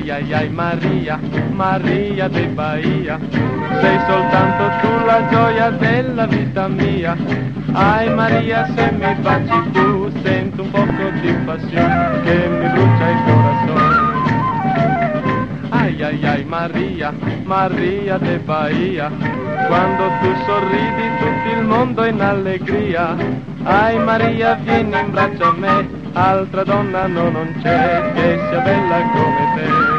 Ai ai ai Maria, Maria de Bahia, sei soltanto tu la gioia della vita mia. Ai Maria, se mi baci tu, sento un poco di passione che mi brucia il corazon. Ai ai ai Maria, Maria de Bahia, quando tu sorridi tutto il mondo è in allegria. Ai Maria, vieni in braccio a me, altra donna no, non c'è che sia bella come te.